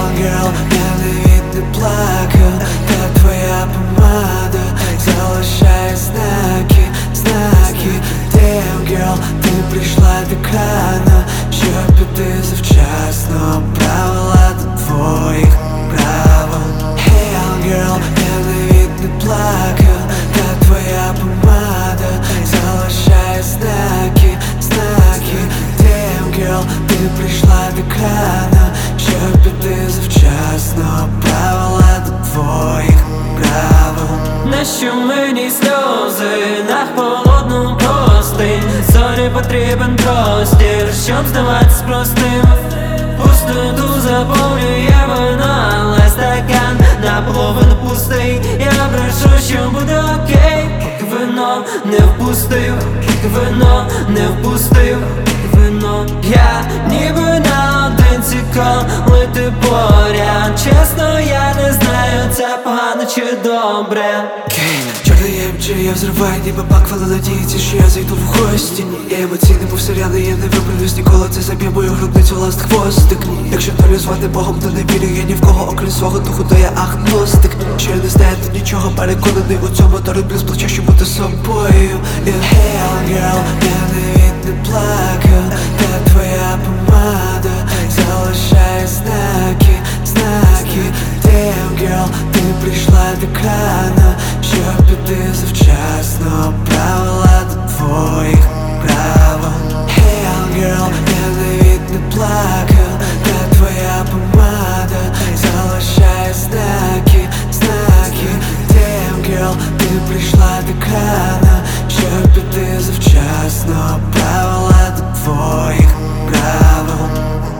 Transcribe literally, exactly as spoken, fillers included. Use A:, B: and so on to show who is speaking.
A: ангел, я навіть не плакав, та твоя помада залишає знаки, знаки. Damn girl, ти прийшла так рано, щоб піти завчасно, правила до твоїх правил. Hey ангел, я навіть не плакав, та твоя помада залишає знаки, знаки. Damn girl, ти прийшла так рано, щоб піти завчасно, правила до твоїх правил.
B: Нащо мені сльози на холодну простинь? Зорі потрібен простір, щоб здаватись простим. Пустоту заповнює вона, але стакан наполовину пустий. Я брешу, що буде окей, поки вино не впустив, поки вино не впустив, поки вино. Я ніби наодинці, коли ти поряд. Чесно, я не знаю, це погано чи добре.
A: Чорний ем джі, я взриваю, ніби баквали надіється, що я зайду в гості. Ні, я емоційний, був серіаний, я не виправлюсь ніколи. Це заб'є мою грудницю ласт хвостик. Ні, якщо долю звати Богом, то не вірю я ні в кого, окрім свого духу, то я агностик. Що я не знаю, то нічого, переконаний у цьому, то роблю з плеча, щоб бути собою. І hey ангел, я навіть не плакав, та твоя помада залишає знаки, знаки. Damn girl, ти прийшла так рано, щоб піти завчасно, правила до твоїх правил. Hey ангел, я навіть не плакав, та твоя помада залишає знаки, знаки. Damn girl, ти прийшла так рано, щоб піти завчасно, правила до твоїх правил.